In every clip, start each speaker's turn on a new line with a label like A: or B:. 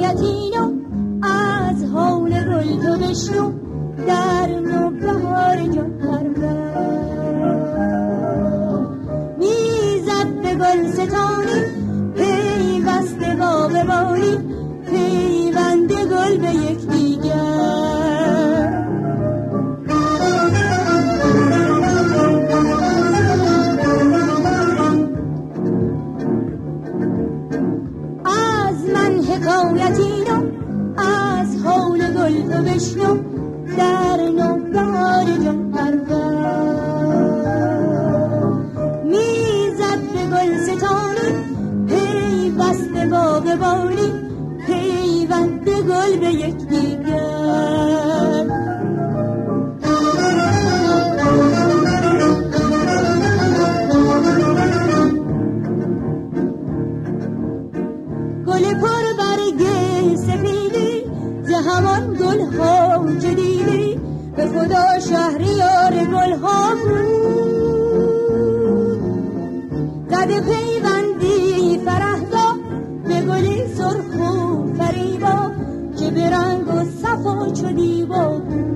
A: حکایتینو از حول گل تو بشنو در نوبهار جان میزد به گل ستانی پیوسته با ببانی پیوند گل به یکدیگر از من حکایتینو از حول گل تو بشنو در نوبهار جان میزد به گل ستانی پیوسته با ببانی پیوند گل به یکدیگر گل پر برگ سفیدی ز همان گل ها جدیدی به خدا شهریار گل ها بود زده پیوندی فرهدا به گلی سرخ و فریبا که به رنگ و صفا چو دیبا بود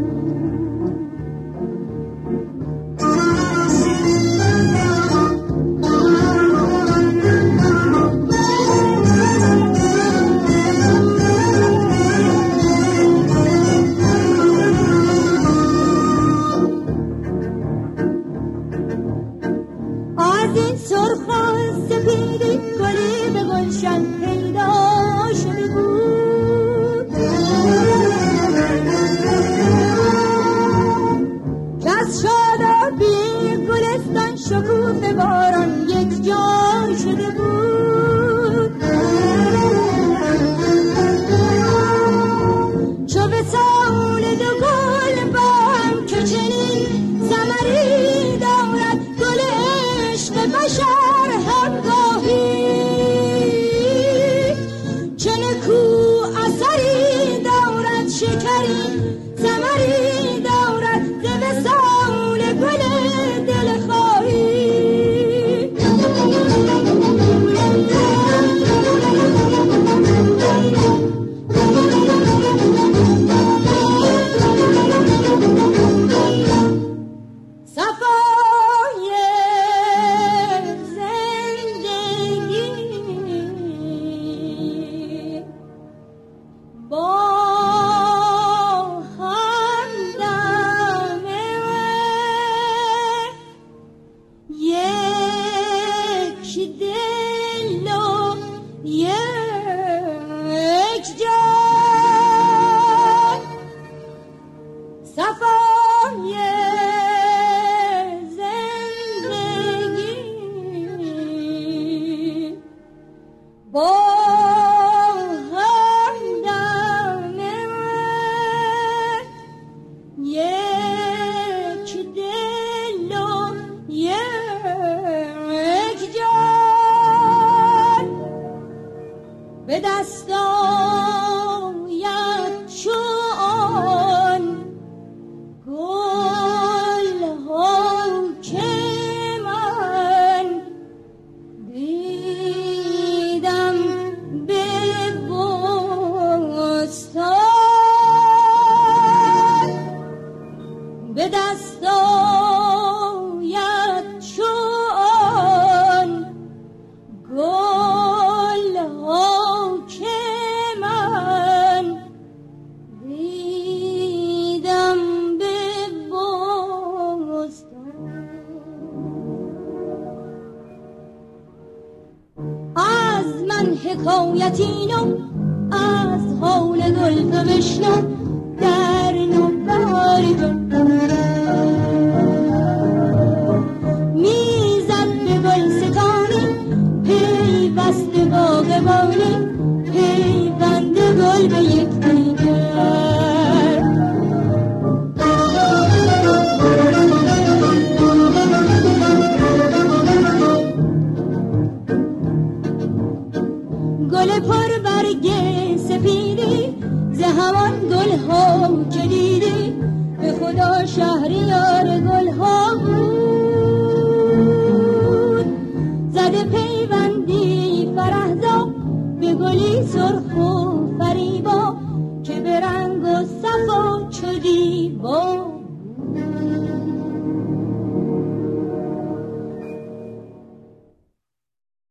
A: به دست آید چون گل ها که من دیدم به بستان به دست آید چون گل ها حکایتینو از حول گل تو بشنو در نوبهار جان میزد به گل ستانی پیوسته باغبانی پیوند گل به یکدیگر گل پر برگ سپیدی ز همان گل ها که دیدی به خدا شهریار گل ها بود زده